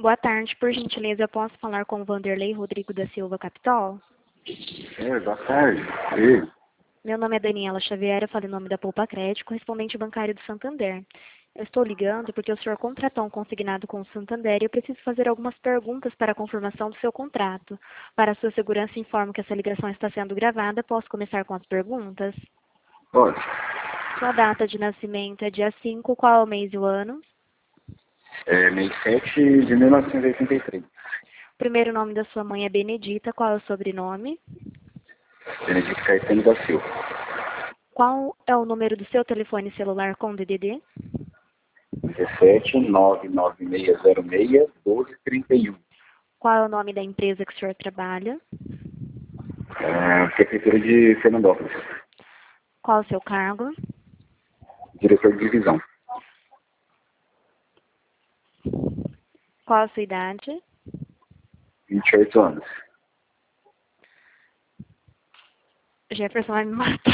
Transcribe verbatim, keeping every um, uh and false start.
Boa tarde, por gentileza, eu posso falar com o Vanderlei Rodrigo da Silva Capital? É, boa tarde. E, Meu nome é Daniela Xavier, eu falo em nome da Poupa Crédito, correspondente bancário do Santander. Eu estou ligando porque o senhor contratou um consignado com o Santander e eu preciso fazer algumas perguntas para a confirmação do seu contrato. Para a sua segurança, informo que essa ligação está sendo gravada. Posso começar com as perguntas? pode. Sua data de nascimento é dia cinco, qual é o mês e o ano? É, mês sete de mil novecentos e oitenta e três. O primeiro nome da sua mãe é Benedita, qual é o sobrenome? Benedito Caetano da Silva. Qual é o número do seu telefone celular com D D D? dezessete, nove nove seis zero seis, doze trinta e um. Qual é o nome da empresa que o senhor trabalha? É, Prefeitura de Fernandópolis. Qual é o seu cargo? Diretor de divisão. Qual a sua idade? vinte e oito anos. Jefferson vai me matar.